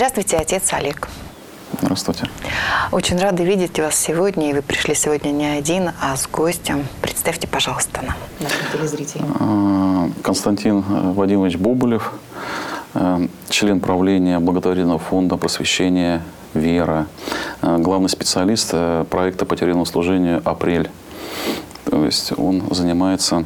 Здравствуйте, отец Олег. Здравствуйте. Очень рада видеть вас сегодня. И вы пришли сегодня не один, а с гостем. Представьте, пожалуйста, нам, нашим телезрителям. Константин Вадимович Бобылев, член правления благотворительного фонда просвещения «Вера», главный специалист проекта по территориальному служению «Апрель». То есть он занимается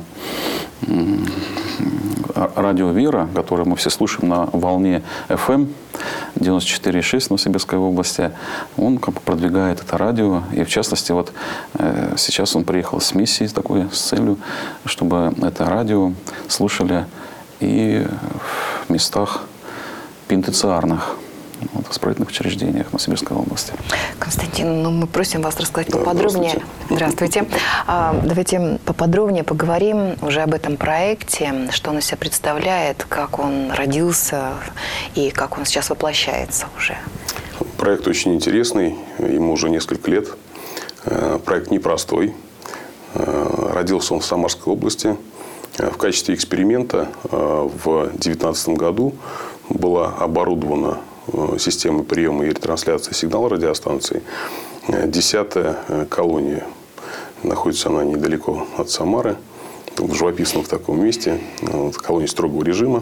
радио «Вера», которое мы все слушаем на волне FM 94,6 в Новосибирской области. Он как бы продвигает это радио. И в частности, вот сейчас он приехал с миссией такой, с целью, чтобы это радио слушали и в местах пенитенциарных, в исправительных учреждениях в Новосибирской области. Константин, мы просим вас рассказать поподробнее. Здравствуйте. Давайте поподробнее поговорим уже об этом проекте, что он из себя представляет, как он родился и как он сейчас воплощается уже. Проект очень интересный, ему уже несколько лет. Проект непростой. Родился он в Самарской области. В качестве эксперимента в 2019 году была оборудована системы приема и ретрансляции сигнала радиостанции 10-я колония. Находится она недалеко от Самары, в живописном в таком месте, колония строгого режима.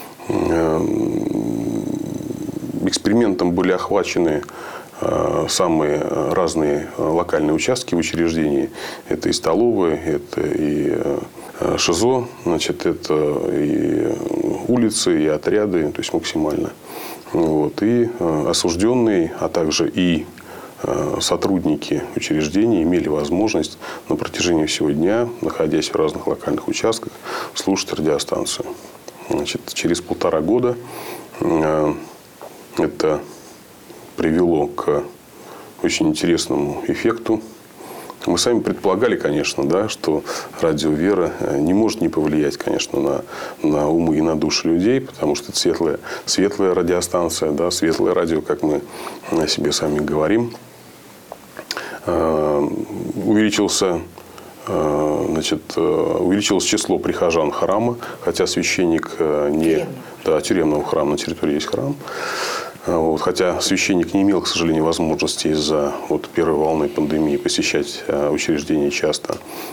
Экспериментом были охвачены самые разные локальные участки в учреждении. Это и столовые, это и ШИЗО, значит, это и улицы, и отряды, то есть максимально. Вот. И осужденные, а также и сотрудники учреждений имели возможность на протяжении всего дня, находясь в разных локальных участках, слушать радиостанцию. Значит, через 1,5 года это привело к очень интересному эффекту. Мы сами предполагали, конечно, да, что радио «Вера» не может не повлиять, конечно, на умы и на души людей, потому что это светлая радиостанция, да, светлое радио, как мы о себе сами говорим. Увеличилось число прихожан храма, хотя священник не... Да, тюремного храма, на территории есть храм. Вот, хотя священник не имел, к сожалению, возможности из-за первой волны пандемии посещать учреждения часто.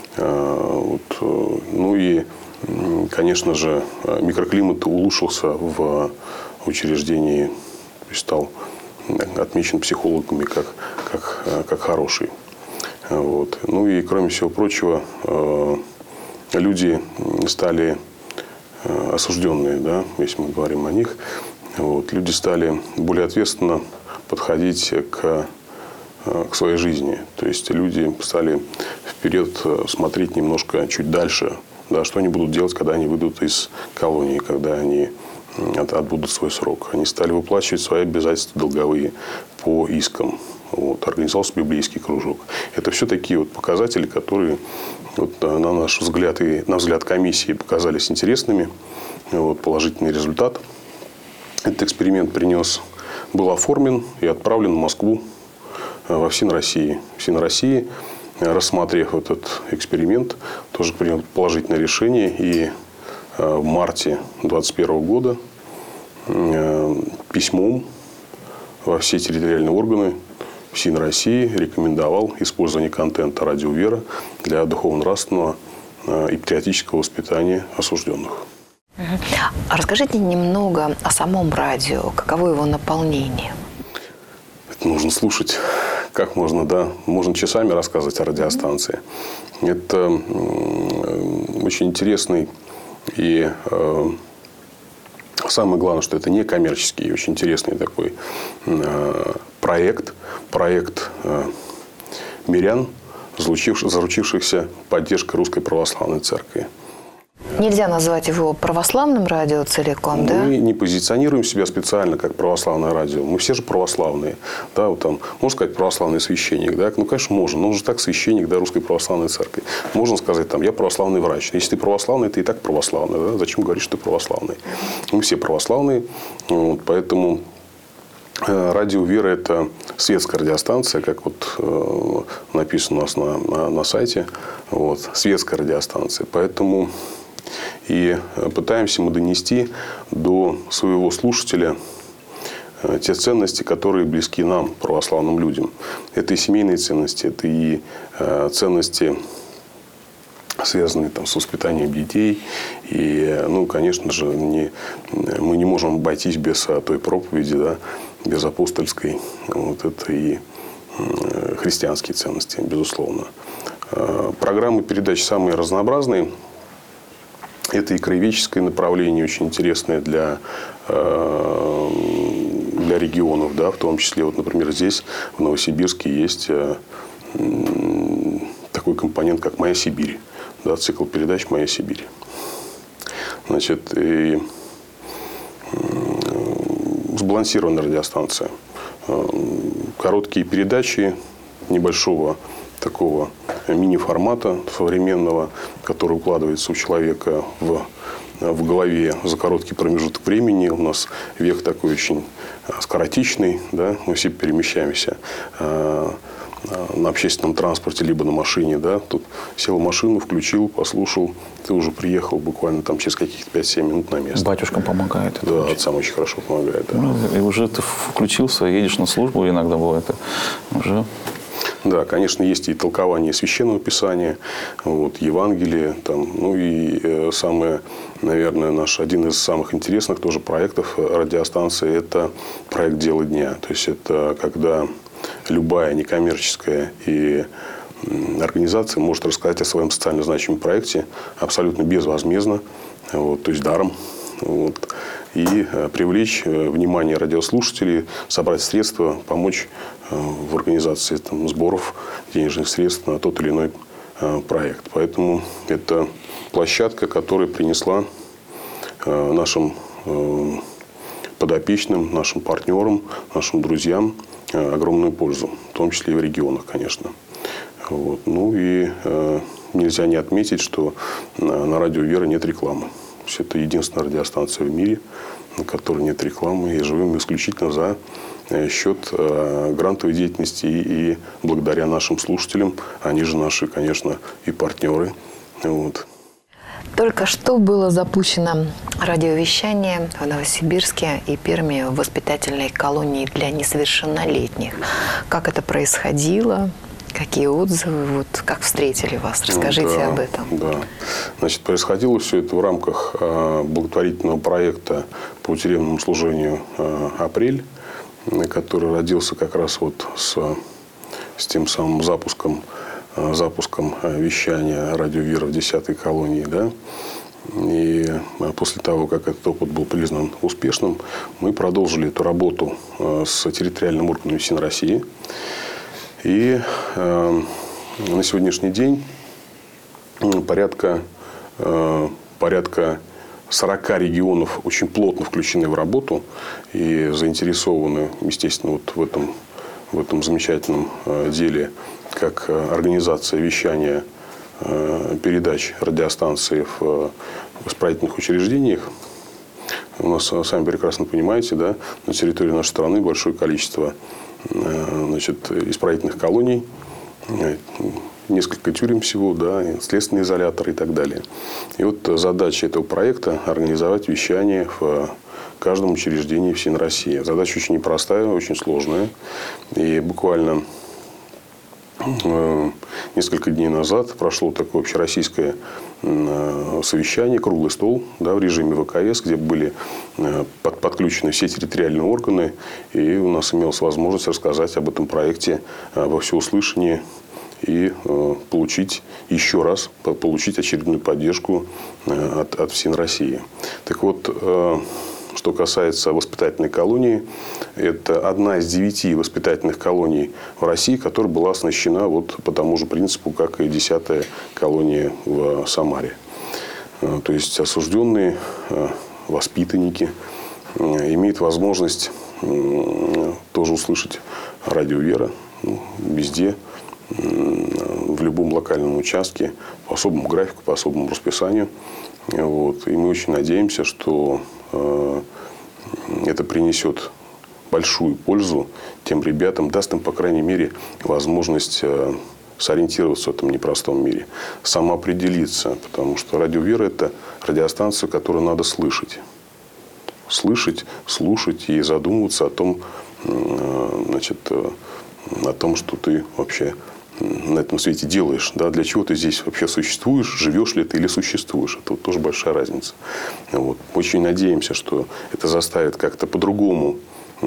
Ну и, конечно же, микроклимат улучшился в учреждении, стал отмечен психологами как хороший. Вот. Ну и, кроме всего прочего, люди стали осужденные, да, если мы говорим о них. Вот, люди стали более ответственно подходить к своей жизни. То есть люди стали вперед смотреть немножко чуть дальше, да, что они будут делать, когда они выйдут из колонии, когда они отбудут свой срок. Они стали выплачивать свои обязательства долговые по искам. Вот, организовался библейский кружок. Это все такие показатели, которые на наш взгляд и на взгляд комиссии показались интересными. Положительный результат. Этот эксперимент был оформлен и отправлен в Москву, во ФСИН-России. ФСИН-России, рассмотрев этот эксперимент, тоже принял положительное решение. И в марте 2021 года письмом во все территориальные органы ФСИН-России рекомендовал использование контента радио «Вера» для духовно-нравственного и патриотического воспитания осужденных. А расскажите немного о самом радио. Каково его наполнение? Это нужно слушать. Как можно, да? Можно часами рассказывать о радиостанции. Это очень интересный и самое главное, что это не коммерческий, очень интересный такой проект мирян, заручившихся поддержкой Русской Православной Церкви. Нельзя назвать его православным радио целиком, да? Мы не позиционируем себя специально как православное радио. Мы все же православные. Да, можно сказать, православный священник. Да? Конечно, можно. Но он же так священник, да, Русской Православной Церкви. Можно сказать, я православный врач. Если ты православный, ты и так православный. Да? Зачем говорить, что ты православный? Мы все православные. Поэтому радио «Вера» – это светская радиостанция, как написано у нас на сайте. Светская радиостанция. Поэтому и пытаемся мы донести до своего слушателя те ценности, которые близки нам, православным людям. Это и семейные ценности, это и ценности, связанные там, с воспитанием детей. И, ну, конечно же, мы не можем обойтись без той проповеди, да, без апостольской. Вот это и христианские ценности, безусловно. Программы передач самые разнообразные. Это и краеведческое направление, очень интересное для регионов, да, в том числе, вот, например, здесь, в Новосибирске, есть такой компонент, как «Моя Сибирь», да, цикл передач «Моя Сибирь». Значит, и сбалансированная радиостанция. Короткие передачи небольшого такого мини-формата современного, который укладывается у человека в голове за короткий промежуток времени. У нас век такой очень скоротечный, да? Мы все перемещаемся на общественном транспорте, либо на машине. Да? Тут сел в машину, включил, послушал, ты уже приехал буквально там через каких-то 5-7 минут на место. Батюшкам помогает. Да, отцам очень хорошо помогает. Да. Ну, и уже ты включился, едешь на службу, иногда бывает, уже... Да, конечно, есть и толкование Священного Писания, вот, Евангелие. Там, ну и самое, наверное, один из самых интересных тоже проектов радиостанции – это проект «Дело дня». То есть, это когда любая некоммерческая организация может рассказать о своем социально значимом проекте абсолютно безвозмездно, вот, то есть даром. Вот, и привлечь внимание радиослушателей, собрать средства, помочь в организации там, сборов денежных средств на тот или иной проект. Поэтому это площадка, которая принесла нашим подопечным, нашим партнерам, нашим друзьям огромную пользу, в том числе и в регионах, конечно. Вот. Ну и нельзя не отметить, что на радио «Вера» нет рекламы. Это единственная радиостанция в мире, на которой нет рекламы. И живем мы исключительно за счет грантовой деятельности и благодаря нашим слушателям. Они же наши, конечно, и партнеры. Вот. Только что было запущено радиовещание в Новосибирске и Перми в воспитательной колонии для несовершеннолетних. Как это происходило? Какие отзывы? Вот, как встретили вас? Расскажите об этом. Да. Значит, происходило все это в рамках благотворительного проекта по тюремному служению «Апрель», который родился как раз вот с тем самым запуском вещания радио «Вера» в 10-й колонии. Да? И после того, как этот опыт был признан успешным, мы продолжили эту работу с территориальным органом ФСИН России. И на сегодняшний день порядка 40 регионов очень плотно включены в работу и заинтересованы, естественно, вот в этом замечательном деле, как организация вещания передач радиостанции в исправительных учреждениях. У нас, сами прекрасно понимаете, да, на территории нашей страны большое количество исправительных колоний, несколько тюрем всего, да, следственные изоляторы и так далее. И вот задача этого проекта – организовать вещание в каждом учреждении ФСИН России. Задача очень непростая, очень сложная. И буквально несколько дней назад прошло такое общероссийское совещание, круглый стол, да, в режиме ВКС, где были подключены все территориальные органы. И у нас имелась возможность рассказать об этом проекте во всеуслышание и получить еще раз очередную поддержку от ФСИН России. Так вот, что касается воспитательной колонии, это одна из 9 воспитательных колоний в России, которая была оснащена вот по тому же принципу, как и 10-я колония в Самаре. То есть осужденные воспитанники имеют возможность тоже услышать радио «Вера» везде, в любом локальном участке, по особому графику, по особому расписанию. Вот. И мы очень надеемся, что это принесет большую пользу тем ребятам, даст им, по крайней мере, возможность сориентироваться в этом непростом мире, самоопределиться, потому что радио «Вера» – это радиостанция, которую надо слышать. слышать, слушать и задумываться о том, значит, о том, что ты вообще на этом свете делаешь, да, для чего ты здесь вообще существуешь, живешь ли ты или существуешь. Это вот тоже большая разница. Вот. Очень надеемся, что это заставит как-то по-другому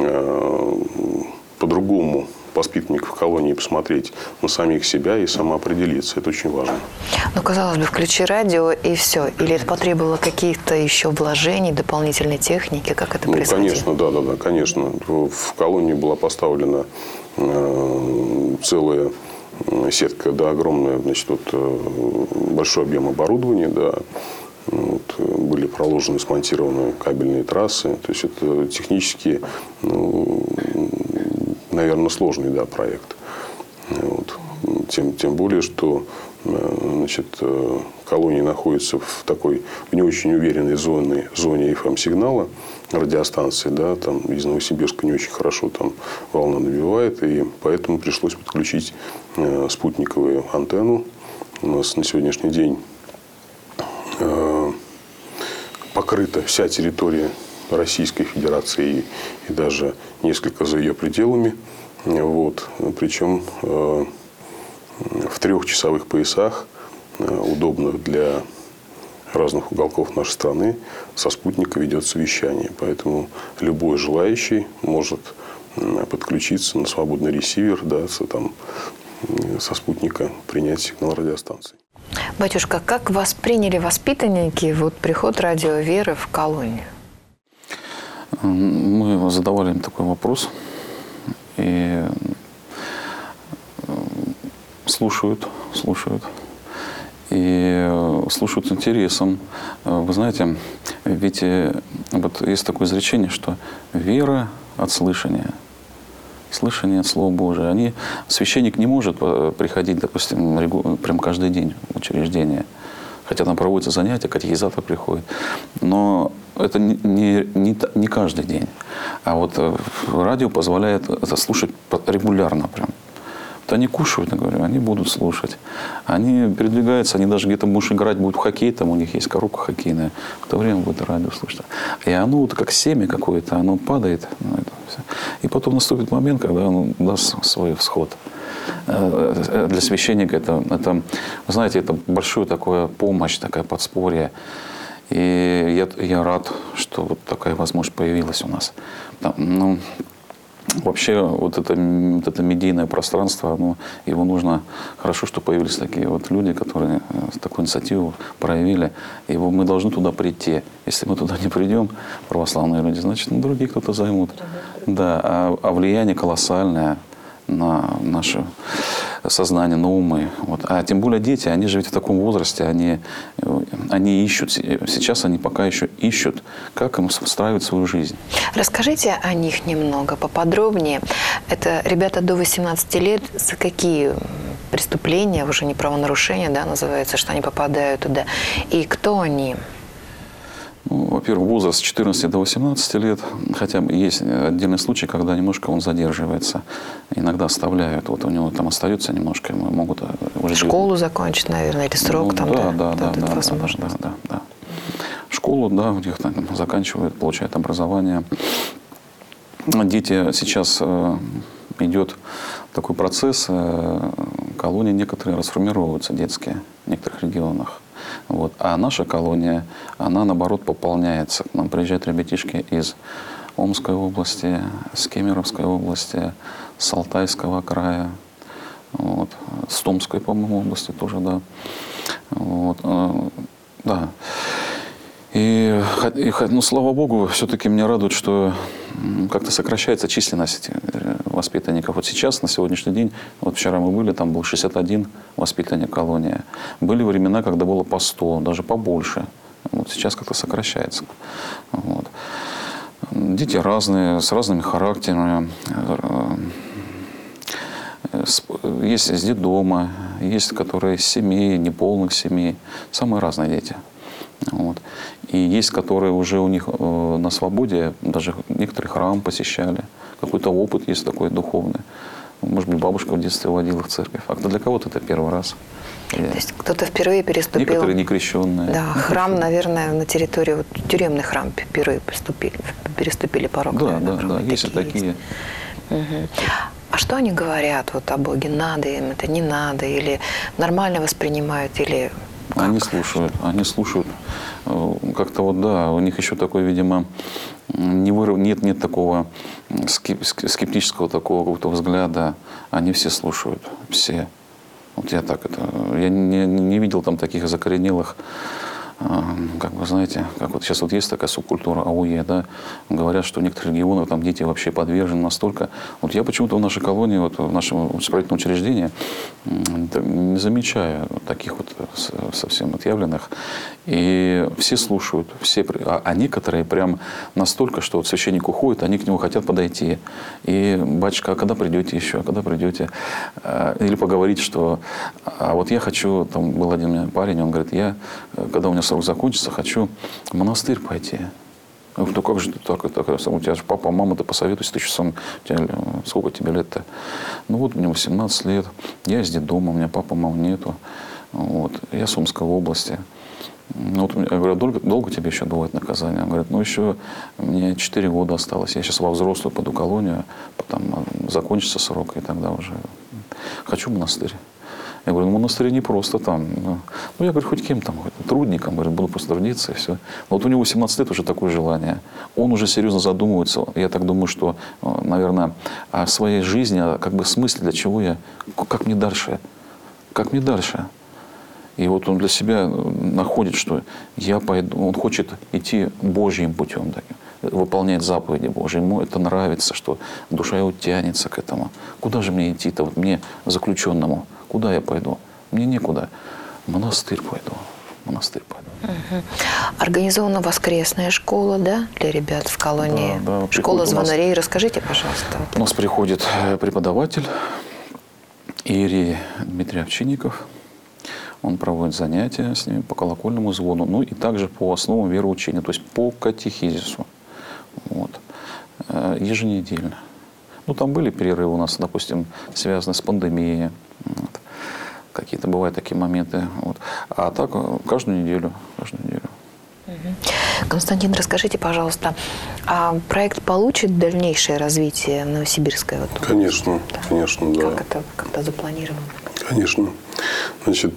воспитанников колонии посмотреть на самих себя и самоопределиться. Это очень важно. Ну, казалось бы, включи радио и все. Или это потребовало каких-то еще вложений, дополнительной техники? Как это происходило? Конечно, да, конечно. В колонии была поставлена целая сетка, да, огромная, значит, вот, большой объем оборудования, да. Вот, были проложены, смонтированы кабельные трассы. То есть это технически, наверное, сложный, да, проект. Вот. Тем более, что, значит, колония находится в такой не очень уверенной зоне FM-сигнала радиостанции, да, там из Новосибирска не очень хорошо там волна набивает, и поэтому пришлось подключить спутниковую антенну. У нас на сегодняшний день покрыта вся территория Российской Федерации и даже несколько за ее пределами. Вот. Причем в 3-часовых поясах, удобных для разных уголков нашей страны, со спутника ведется вещание. Поэтому любой желающий может подключиться на свободный ресивер, да, со спутника принять сигнал радиостанции. Батюшка, как восприняли воспитанники вот приход радио Веры в колонию? Мы задавали им такой вопрос. И слушают. И слушают с интересом. Вы знаете, ведь вот есть такое изречение, что вера от слышания. Слышание от Слова Божия. Священник не может приходить, допустим, прям каждый день в учреждение. Хотя там проводятся занятия, катехизатор приходит. Но это не каждый день. А вот радио позволяет это слушать регулярно прям. Вот они кушают, я говорю, они будут слушать. Они передвигаются, они даже где-то будут играть, будут в хоккей, там у них есть коробка хоккейная. В то время будет радио слушать. И оно вот как семя какое-то, оно падает. И потом наступит момент, когда оно даст свой всход. Для священника это, знаете, это большая такая помощь, такая подспорье. И я рад, что вот такая возможность появилась у нас. Вообще вот это медийное пространство, его нужно, хорошо, что появились такие вот люди, которые такую инициативу проявили. И мы должны туда прийти. Если мы туда не придем, православные люди, значит, другие кто-то займут. Да, а влияние колоссальное на наше сознание, на умы. Вот. А тем более дети, они же ведь в таком возрасте, они ищут, сейчас они пока еще ищут, как им устраивать свою жизнь. Расскажите о них немного поподробнее. Это ребята до 18 лет, за какие преступления, уже не правонарушения, да, называется, что они попадают туда, и кто они? Во-первых, возраст с 14 до 18 лет, хотя есть отдельный случай, когда немножко он задерживается. Иногда оставляют, вот у него там остается немножко, могут уже... Школу закончить, наверное, или срок там, да. Школу, да, у них там заканчивают, получают образование. Дети сейчас идет такой процесс, колонии некоторые расформировываются, детские, в некоторых регионах. Вот. А наша колония, она наоборот пополняется. К нам приезжают ребятишки из Омской области, с Кемеровской области, с Алтайского края, вот. С Томской, по-моему, области тоже, да. Вот. Да. И, слава Богу, все-таки меня радует, что как-то сокращается численность воспитанников. Вот сейчас, на сегодняшний день, вот вчера мы были, там был 61 воспитанник колонии. Были времена, когда было по 100, даже побольше. Вот сейчас как-то сокращается. Вот. Дети разные, с разными характерами. Есть из детдома, есть которые из семей, неполных семей. Самые разные дети. Вот. И есть, которые уже у них на свободе, даже некоторые храм посещали. Какой-то опыт есть такой духовный. Может быть, бабушка в детстве водила в церковь. А для кого-то это первый раз. То есть кто-то впервые переступил. Некоторые некрещенные. Да, храм, наверное, на территории, вот, тюремный храм впервые переступили порог. Да, наверное, да, храма. да, есть и такие. Мгм. А что они говорят вот о Боге? Надо им это, не надо? Или нормально воспринимают? Или как? Они слушают. Как-то вот, да, у них еще такой, видимо, нет такого скептического такого какого-то взгляда. Они все слушают, все. Вот я так это... Я не видел там таких закоренелых, как вы знаете, как вот сейчас вот есть такая субкультура АУЕ, да, говорят, что в некоторых регионах там дети вообще подвержены настолько. Вот я почему-то в нашей колонии, вот в нашем исправительном учреждении не замечаю таких вот совсем отъявленных. И все слушают, а некоторые прям настолько, что вот священник уходит, они к нему хотят подойти. И, батюшка, а когда придете еще, а когда придете? Или поговорить, что, а вот я хочу, там был один у меня парень, он говорит, я, когда у меня срок закончится, хочу в монастырь пойти. Я говорю, ну как же ты так, у тебя же папа, мама, ты посоветуйся, ты еще сам, сколько тебе лет-то? Ну вот мне 18 лет, я из детдома, у меня папа, мамы нету. Вот. Я с Омской области. Ну, вот, я говорю, долго тебе еще бывает наказание? Он говорит, ну еще мне 4 года осталось, я сейчас во взрослую пойду колонию, потом закончится срок, и тогда уже хочу в монастырь. Я говорю, ну монастырь не просто там. Ну, я говорю, хоть кем там, хоть трудником, говорю, буду просто трудиться и все. Но вот у него 18 лет уже такое желание. Он уже серьезно задумывается. Я так думаю, что, наверное, о своей жизни, о как бы смысле, для чего я, как мне дальше. Как мне дальше? И вот он для себя находит, что я пойду, он хочет идти Божьим путем, да, выполнять заповеди Божьи. Ему это нравится, что душа его тянется к этому. Куда же мне идти-то, вот мне, заключенному? Куда я пойду? Мне некуда. В монастырь пойду. В монастырь пойду. Угу. Организована воскресная школа, да, для ребят в колонии? Да, школа звонарей. Расскажите, пожалуйста. У нас приходит преподаватель иерей Дмитрий Овчинников. Он проводит занятия с ними по колокольному звону, ну и также по основам вероучения, то есть по катехизису. Вот. Еженедельно. Ну, там были перерывы у нас, допустим, связанные с пандемией. Вот. Какие-то бывают такие моменты. Вот. А так каждую неделю. Константин, расскажите, пожалуйста, а проект получит дальнейшее развитие Новосибирской? Вот, Конечно, да. Конечно, да. Как это как-то запланировано? Конечно. Значит,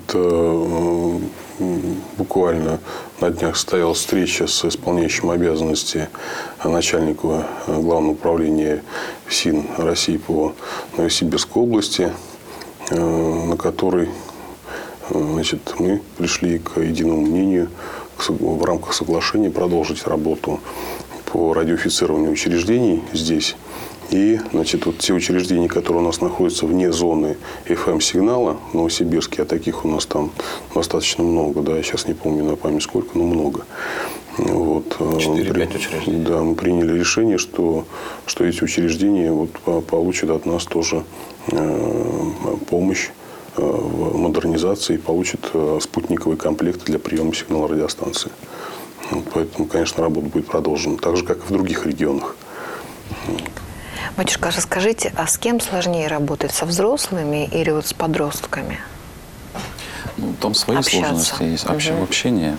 буквально на днях состоялась встреча с исполняющим обязанности начальника Главного управления ФСИН России по Новосибирской области, на которой, значит, мы пришли к единому мнению в рамках соглашения продолжить работу по радиофицированию учреждений здесь. И, значит, вот те учреждения, которые у нас находятся вне зоны FM-сигнала в Новосибирске, а таких у нас там достаточно много, да, я сейчас не помню на память сколько, но много. Вот. 4-5 учреждений. Да, мы приняли решение, что эти учреждения вот получат от нас тоже помощь в модернизации, получат спутниковый комплект для приема сигнала радиостанции. Поэтому, конечно, работа будет продолжена, так же, как и в других регионах. Батюшка, расскажите, а с кем сложнее работать, со взрослыми или вот с подростками? Ну, там свои сложности есть. В общении.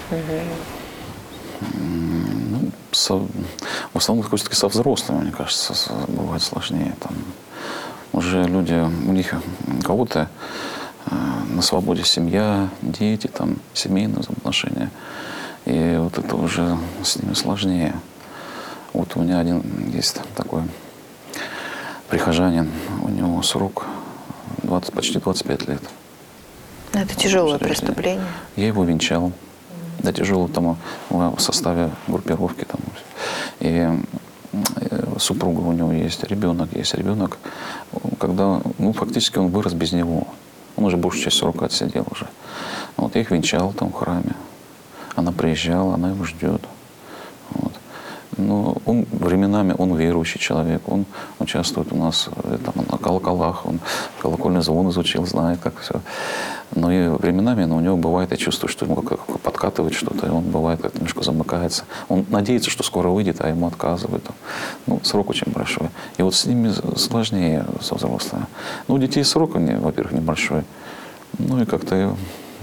Ну, в основном все-таки со взрослыми, мне кажется, бывает сложнее. Там уже люди, у них у кого-то на свободе семья, дети, там, семейные взаимоотношения. И вот это уже с ними сложнее. Вот у меня один есть такой прихожанин, у него срок почти 25 лет. Это тяжелое преступление. Я его венчал. Да, тяжело там в составе группировки. Там. И супруга у него есть, ребенок есть. Ребенок, когда, фактически он вырос без него. Он уже большую часть срока отсидел уже. Вот, я их венчал там в храме. Она приезжала, она его ждет. Вот. Но он временами, он верующий человек, он участвует у нас там, на колоколах, он колокольный звон изучил, знает, как все. Но и временами у него бывает, я чувствую, что ему как подкатывает что-то, и он бывает как-то немножко замыкается. Он надеется, что скоро выйдет, а ему отказывают. Ну, срок очень большой. И вот с ними сложнее со взрослыми. Ну, у детей срок, во-первых, небольшой. Ну и как-то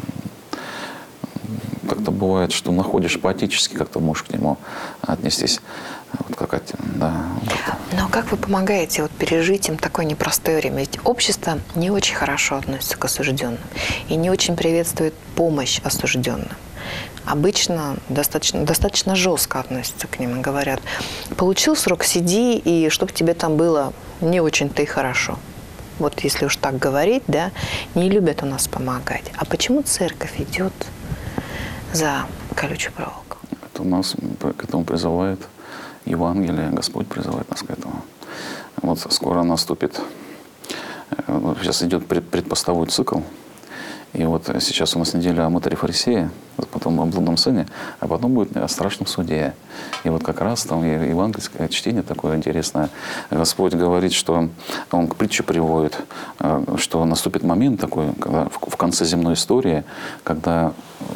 бывает, что находишь поэтически, как-то можешь к нему отнестись. Вот как, да. Но как вы помогаете вот пережить им такое непростое время? Ведь общество не очень хорошо относится к осужденным и не очень приветствует помощь осужденным. Обычно достаточно жестко относятся к ним и говорят: получил срок, сиди, и чтоб тебе там было не очень-то и хорошо. Вот если уж так говорить, да, не любят у нас помогать. А почему церковь идет за колючую проволоку? Это у нас к этому призывает Евангелие, Господь призывает нас к этому. Вот скоро наступит, сейчас идет предпостовой цикл, и вот сейчас у нас неделя о мытаре фарисея, потом о блудном сыне, а потом будет о страшном суде. И вот как раз там евангельское чтение такое интересное. Господь говорит, что Он к притче приводит, что наступит момент такой, когда в конце земной истории, когда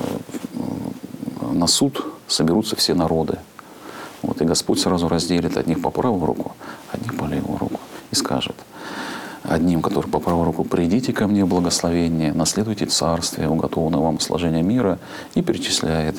на суд соберутся все народы. Вот, и Господь сразу разделит одних по правую руку, одних по левую руку. И скажет одним, которые по правую руку: «Придите ко мне в благословение, наследуйте царствие, уготованное вам сложение мира», и перечисляет.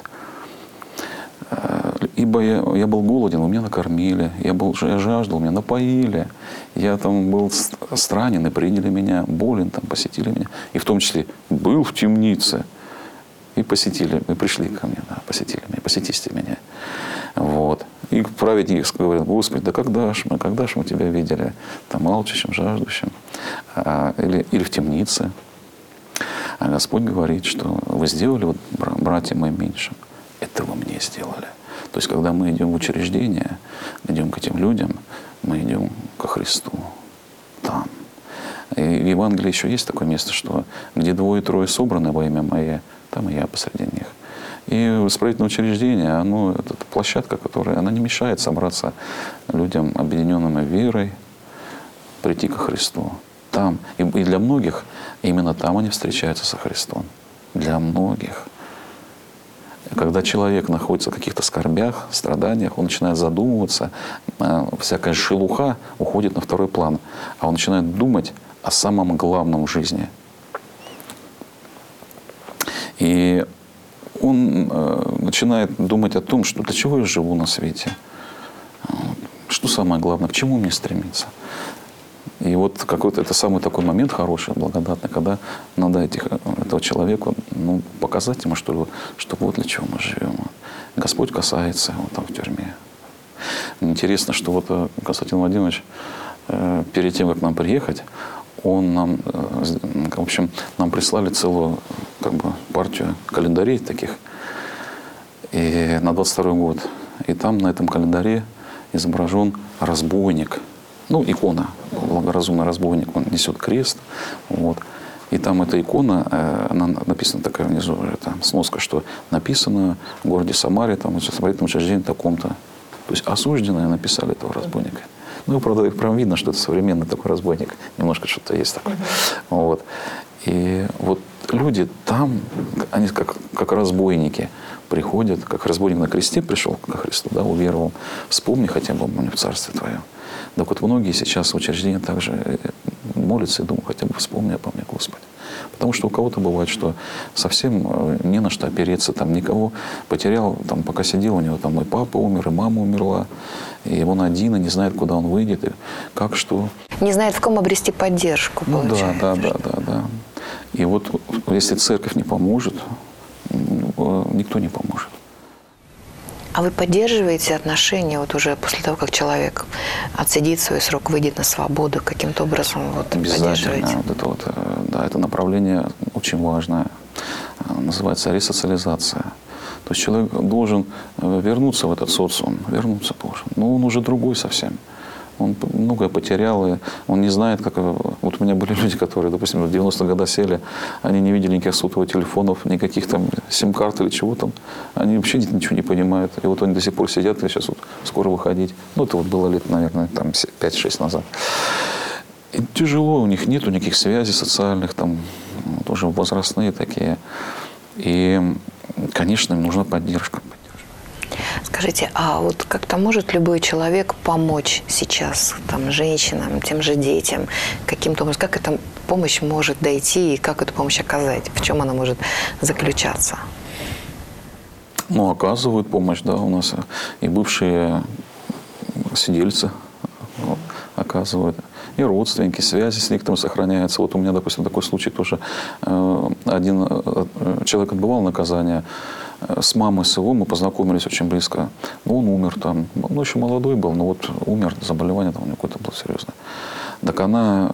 «Ибо я был голоден, вы меня накормили, я жаждал, меня напоили, я там был странен, и приняли меня, болен, там, посетили меня». И в том числе был в темнице, и посетили, и пришли ко мне, да, посетили меня, посетите меня. Вот. И праведник говорит: «Господи, да когда ж мы Тебя видели, там, алчущим, жаждущим, или в темнице». А Господь говорит, что вы сделали вот братьям моим меньшим, это вы мне сделали. То есть, когда мы идем в учреждение, идем к этим людям, мы идем ко Христу там. И в Евангелии еще есть такое место, что где 2-3 собраны во имя Мое, там и я посреди них. И исправительное учреждение, это площадка, она не мешает собраться людям, объединенным верой, прийти ко Христу. Там. И для многих именно там они встречаются со Христом. Для многих. Когда человек находится в каких-то скорбях, страданиях, он начинает задумываться, всякая шелуха уходит на второй план, а он начинает думать о самом главном в жизни. И он начинает думать о том, что для чего я живу на свете, что самое главное, к чему мне стремиться. И вот какой-то это самый такой момент хороший, благодатный, когда надо этого человеку показать ему, что вот для чего мы живем. Господь касается его там в тюрьме. Интересно, что вот Константин Владимирович перед тем, как нам приехать, нам прислали целую партию календарей таких и на 22 год. И там на этом календаре изображен разбойник. Икона, благоразумный разбойник, он несет крест. Вот. И там эта икона, она написана такая внизу, там сноска, что написано в городе Самаре, там, в исправительном учреждении таком-то. То есть осужденные написали этого разбойника. Правда, прям видно, что это современный такой разбойник. Немножко что-то есть такое. Вот. И вот люди там, они как разбойники приходят, как разбойник на кресте пришел ко Христу, да, уверовал. Вспомни хотя бы в Царстве Твоем. Так вот многие сейчас в учреждении также молятся и думают: хотя бы вспомни обо мне, Господи. Потому что у кого-то бывает, что совсем не на что опереться, там никого потерял, там, пока сидел, у него там и папа умер, и мама умерла, и он один, и не знает, куда он выйдет, и как, что. Не знает, в ком обрести поддержку, получается. Да. И вот если церковь не поможет, никто не поможет. А вы поддерживаете отношения вот уже после того, как человек отсидит свой срок, выйдет на свободу, каким-то образом поддерживаете? Это направление очень важное. Называется ресоциализация. То есть человек должен вернуться в этот социум, вернуться должен. Но он уже другой совсем. Он многое потерял, и он не знает, как... Вот у меня были люди, которые, допустим, в 90-е годы сели, они не видели никаких сотовых телефонов, никаких там сим-карт или чего там. Они вообще ничего не понимают. И вот они до сих пор сидят, и сейчас вот скоро выходить. Ну, это вот было лет, наверное, там 5-6 назад. И тяжело, у них нету никаких связей социальных, там, тоже возрастные такие. И, конечно, им нужна поддержка. Скажите, а вот как-то может любой человек помочь сейчас там, женщинам, тем же детям, каким-то образом? Как эта помощь может дойти и как эту помощь оказать? В чем она может заключаться? Ну, оказывают помощь, да, у нас и бывшие сидельцы оказывают, и родственники, связи с некоторыми сохраняются. Вот у меня, допустим, такой случай тоже. Один человек отбывал наказание, с мамой с его мы познакомились очень близко. Но он умер там. Ну, еще молодой был, но вот умер, заболевание там у него какое-то было серьезное. Так она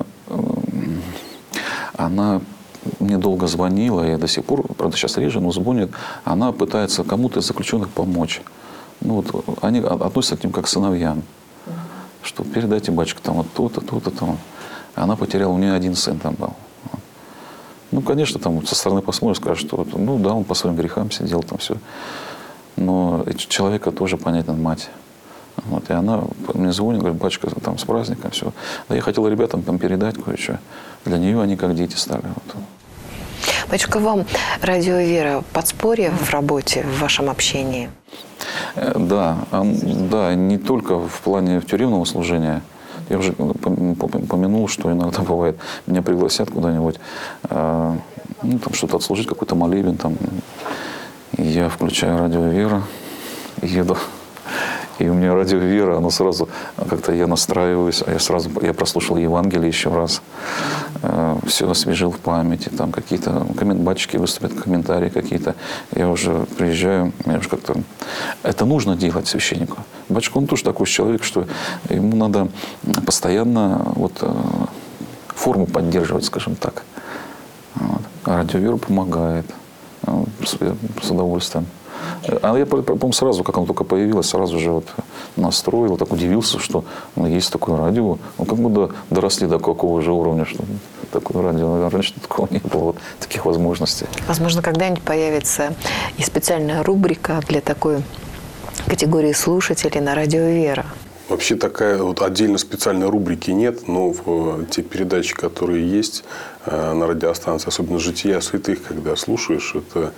мне долго звонила, я до сих пор, правда, сейчас реже, но звонит. Она пытается кому-то из заключенных помочь. Ну, вот, они относятся к ним как к сыновьям. Что передайте, батюшка, там вот то-то, то-то, там. Она потеряла, у нее один сын там был. Ну, конечно, там со стороны посмотришь, скажешь, что ну да, он по своим грехам сидел, там все. Но человека тоже понятна мать. Вот, и она мне звонит, говорит, батюшка, там с праздником, все. Да я хотела ребятам там передать кое-что. Для нее они как дети стали. Вот. Батюшка, вам радио «Вера» подспорье в работе, в вашем общении? Да, да, не только в плане тюремного служения. Я уже помянул, что иногда бывает, меня пригласят куда-нибудь, ну, там что-то отслужить, какой-то молебен, там, и я включаю радио «Вера», еду, и у меня радио «Вера», оно сразу, как-то я настраиваюсь, я прослушал Евангелие еще раз, все освежил в памяти, там какие-то батюшки выступят, комментарии какие-то, я уже приезжаю, я уже как-то... Это нужно делать священнику. Батюшка, он тоже такой человек, что ему надо постоянно вот, форму поддерживать, скажем так. Вот. А радио «Вера» помогает с удовольствием. А я, по-моему, сразу, как оно только появилось, сразу же вот настроил, так удивился, что ну, есть такое радио. Ну, как будто доросли до какого же уровня, что такое радио. Раньше такого не было, вот, таких возможностей. Возможно, когда-нибудь появится и специальная рубрика для такой категории слушателей на радио «Вера». Вообще такая вот отдельно специальной рубрики нет, но в те передачи, которые есть на радиостанции, особенно «Жития святых», когда слушаешь, это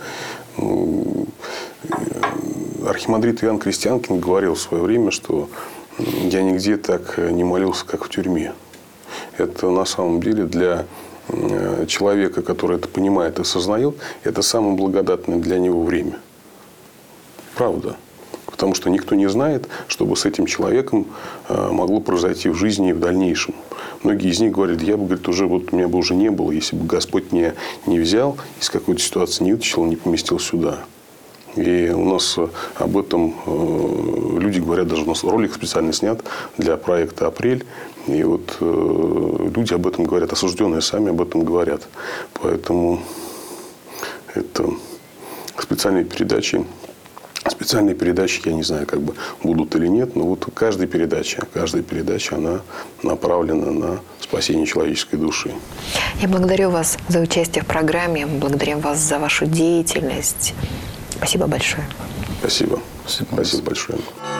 архимандрит Иоанн Крестьянкин говорил в свое время, что я нигде так не молился, как в тюрьме. Это на самом деле для человека, который это понимает и осознает, это самое благодатное для него время. Правда. Потому что никто не знает, что бы с этим человеком могло произойти в жизни и в дальнейшем. Многие из них говорят, я бы, говорит, уже вот меня бы уже не было, если бы Господь меня не взял, из какой-то ситуации не вытащил, не поместил сюда. И у нас об этом люди говорят, даже у нас ролик специально снят для проекта «Апрель». И вот люди об этом говорят, осужденные сами об этом говорят. Поэтому это специальные передачи. Специальные передачи, я не знаю, как бы будут или нет, но вот каждая передача, она направлена на спасение человеческой души. Я благодарю вас за участие в программе, благодарю вас за вашу деятельность. Спасибо большое. Спасибо. Спасибо большое.